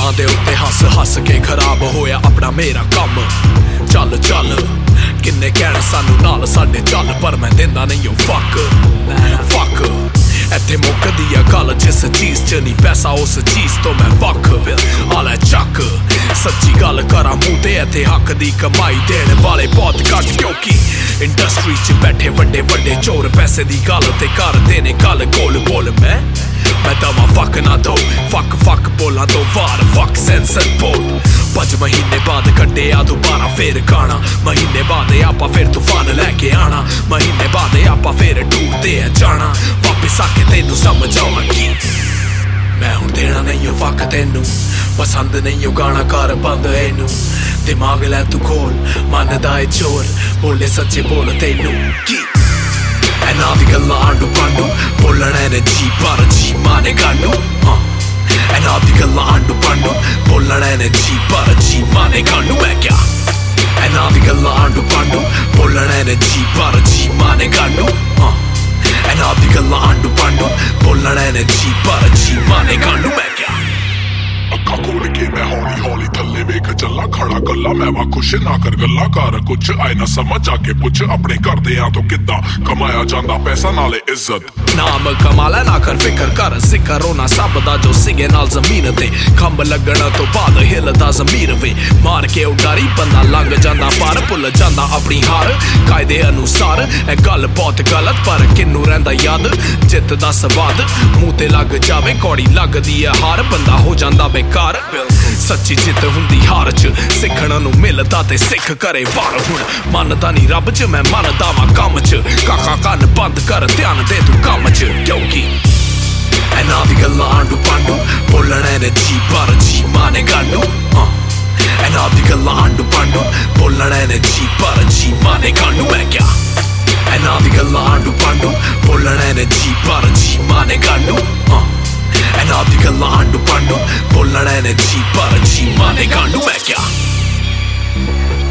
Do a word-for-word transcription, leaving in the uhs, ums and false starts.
ਗੱਲਾਂ ਦੇ ਉੱਤੇ ਹੱਸ ਹੱਸ ਕੇ ਖਰਾਬ ਹੋਇਆ ਆਪਣਾ ਮੇਰਾ ਕੰਮ। ਚੱਲ ਚੱਲ ਕਿੰਨੇ ਕਹਿਣ ਸਾਨੂੰ ਨਾਲ ਸਾਡੇ ਚੱਲ, ਪਰ ਮੈਂ ਦਿੰਦਾ ਨਹੀਂ ਉਹ ਫੱਕ ਫੱਕ। ਇੱਥੇ ਮੁੱਕਦੀ ਆ ਗੱਲ ਜਿਸ ਚੀਜ਼ 'ਚ ਨਹੀਂ ਪੈਸਾ, ਉਸ ਚੀਜ਼ ਤੋਂ ਮੈਂ ਵੱਖ। ਆ ਲੈ ਚੱਕ ਸੱਚੀ ਗੱਲ ਕਰਾਂ ਮੂੰਹ ਤੇ, ਇੱਥੇ ਹੱਕ ਦੀ ਕਮਾਈ ਦੇਣ ਵਾਲੇ ਬਹੁਤ ਘੱਟ, ਕਿਉਂਕਿ ਇੰਡਸਟਰੀ 'ਚ ਬੈਠੇ ਵੱਡੇ ਵੱਡੇ ਚੋਰ ਪੈਸੇ ਦੀ ਗੱਲ ਤੇ ਕਰਦੇ ਨੇ ਗੱਲ ਗੋਲ ਬੋਲ। ਮੈਂ ਮੈਂ ਦਵਾਂ ਫੱਕ ਨਾ ਦੋ, ਫੱਕ ਫੱਕ ਬੋਲਾਂ ਤੋਂ ਵਾਰ ਫੱਕ ਸੈਂਸਰ ਬੋਲ। ਪੰਜ ਮਹੀਨੇ ਬਾਅਦ ਕੱਢਿਆ ਦੁਬਾਰਾ ਫੇਰ ਗਾਣਾ, ਮਹੀਨੇ ਬਾਅਦ ਆਪਾਂ ਫੇਰ ਤੂਫਾਨ ਲੈ ਕੇ ਆਣਾ, ਮਹੀਨੇ ਬਾਅਦ ਆਪਾਂ ਫੇਰ ਟੂਰਦੇ ਆ ਜਾਣਾ, ਵਾਪਿਸ ਆ ਕੇ ਤੈਨੂੰ ਸਮਝ ਆਵਾਂਗੀ। ਮੈਂ ਹੁਣ ਦੇਣਾ ਨਹੀਂ ਉਹ ਫੱਕ ਤੈਨੂੰ, ਪਸੰਦ ਨਹੀਂ ਉਹ ਗਾਣਾ ਕਰ ਬੰਦ ਇਹਨੂੰ, ਦਿਮਾਗ ਲੈ ਤੂੰ ਖੋਲ ਮੰਨਦਾ ਏ ਚੋਰ, ਬੋਲੇ ਸੱਚੇ ਬੋਲ ਤੈਨੂੰ ਕੀ। ਇਹਨਾਂ ਦੀ ਗੱਲਾਂ ਆਂਡੂ ਪਾਂਡੂ ਬੋਲਣਾ ਨੇ ਜੀ ਪਰ ਜੀ ਮਾਨੇ ਗਾਂਡੂ। ਇਹਨਾਂ ਦੀ ਗੱਲਾਂ ਆਂਡੂ ਪਾਂਡੂ ਬੋਲਣਾ ਨੇ ਜੀ ਪਰ ਜੀ ਮਾਨੇ ਗਾਂਡੂ। ਮੈਂ ਕਿਆ ਇਹਨਾਂ ਦੀ ਗੱਲਾਂ ਆਂਡੂ ਪਾਂਡੂ ਬੋਲਣਾ ਨੇ ਜੀ ਪਰ ਜੀ ਮਾਨੇ ਗਾਂਡੂ। ਇਹਨਾਂ ਦੀ ਗੱਲਾਂ ਆਂਡੂ ਪਾਂਡੂ ਬੋਲਣਾ ਨੇ ਜੀ ਪਰ ਜੀ ਮਾਨੇ ਗਾਂਡੂ। ਮੈਂ ਕਿਆ ਅੱਖਾਂ ਖੋਲ ਕੇ ਮੈਂ ਹੌਲੀ ਹੌਲੀ ਥੱਲੇ ਵੇਖ ਚੱਲਾ, ਖੜਾ ਗੱਲਾਂ ਮੈਂ ਵਾ ਖੁਸ਼ ਨਾ ਕਰ ਗੱਲਾਂ ਕਰ ਕੁਛ, ਆਏ ਨਾ ਸਮਝ ਆ ਕੇ ਪੁੱਛ ਆਪਣੇ ਘਰਦਿਆਂ ਤੋਂ ਕਿੱਦਾਂ ਕਮਾਇਆ ਜਾਂਦਾ ਪੈਸਾ ਨਾਲੇ ਇੱਜ਼ਤ। ਨਾਮ ਕਮਾ ਲੈ ਨਾ ਕਰ ਫਿਕਰ ਕਰ, ਜ਼ਿਕਰ ਹੋਣਾ ਸਭ ਦਾ ਜੋ ਸੀਗੇ ਨਾਲ ਜ਼ਮੀਨ ਤੇ, ਖੰਭ ਲੱਗਣ ਤੋਂ ਬਾਅਦ ਹਿੱਲਦਾ ਜ਼ਮੀਰ ਵੇ, ਮਾਰ ਕੇ ਉਡਾਰੀ ਬੰਦਾ ਲੰਘ ਜਾਂਦਾ ਪਰ ਭੁੱਲ ਜਾਂਦਾ ਆਪਣੀ ਹਾਰ ਕਾਇਦੇ ਅਨੁਸਾਰ। ਇਹ ਗੱਲ ਬਹੁਤ ਗਲਤ ਪਰ ਕਿਨੂੰ ਰਹਿੰਦਾ ਯਾਦ, ਜਿੱਤ ਦਾ ਸਵਾਦ ਮੂੰਹ ਤੇ ਲੱਗ ਜਾਵੇ ਕੌੜੀ ਲੱਗਦੀ ਹੈ ਹਾਰ, ਬੰਦਾ ਹੋ ਜਾਂਦਾ ਬੇਕਾਰ। ਸੱਚੀ ਜਿੱਤ ਹੁੰਦੀ ਹਾਰ 'ਚ, ਸਿੱਖਣ ਨੂੰ ਮਿਲਦਾ ਤੇ ਸਿੱਖ ਕਰੇ ਵਾਰ। ਹੁਣ ਮੰਨਦਾ ਨਹੀਂ ਰੱਬ 'ਚ ਮੈਂ ਮੰਨਦਾ ਵਾਂ ਕੰਮ 'ਚ, ਕਾਕਾ ਕੰਨ ਬੰਦ ਕਰ ਧਿਆਨ ਦੇ ਤੂੰ ਕੰਮ 'ਚ, ਕਿਉਂਕਿ ਇਹਨਾਂ ਦੀ ਗੱਲਾਂ ਆਂਡੂ ਪਾਂਡੂ ਬੋਲਣਾ ਨੇ ਜੀ ਪਰ ਜੀ ਮਾਨੇ ਗਾਂਡੂ। ਇਹਨਾਂ ਦੀ ਗੱਲਾਂ ਆਂਡੂ ਪਾਂਡੂ ਬੋਲਣਾ ਨੇ ਜੀ ਪਰ ਜੀ ਮਾਨੇ ਗਾਂਡੂ। ਮੈਂ ਕਿਆ ਇਹਨਾਂ ਦੀ ਗੱਲਾਂ ਆਂਡੂ ਪਾਂਡੂ ਬੋਲਣਾ ਨੇ ਜੀ ਪਰ ਜੀ ਮਾਨੇ ਗਾਂਡੂ। ਇਹਨਾਂ ਦੀ ਗੱਲਾਂ ਆਂਡੂ ਪਾਂਡੂ ਬੋਲਣਾ ਨੇ ਜੀ ਪਰ ਜੀ ਮਾਨੇ ਗਾਂਡੂ। ਮੈਂ ਕਿਆ